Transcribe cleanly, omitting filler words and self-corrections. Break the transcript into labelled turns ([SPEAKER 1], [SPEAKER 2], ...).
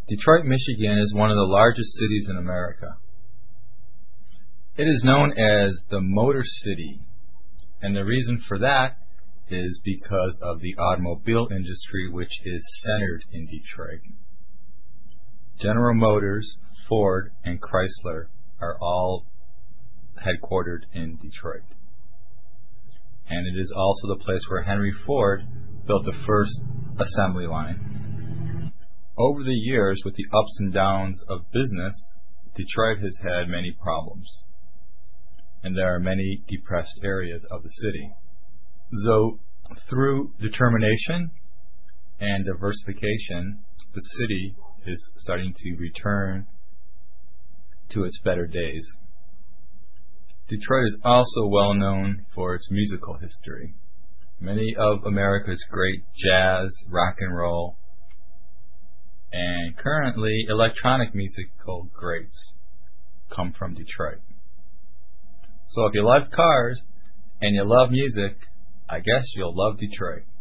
[SPEAKER 1] Detroit, Michigan is one of the largest cities in America. It is known as the Motor City, and the reason for that is because of the automobile industry, which is centered in Detroit. General Motors, Ford, and Chrysler are all headquartered in Detroit. And it is also the place where Henry Ford built the first assembly line. Over the years, with the ups and downs of business, Detroit has had many problems, and there are many depressed areas of the city. So, through determination and diversification, the city is starting to return to its better days. Detroit is also well known for its musical history. Many of America's great jazz, rock and roll, and currently electronic musical greats come from Detroit. So if you love cars and you love music, I guess you'll love Detroit.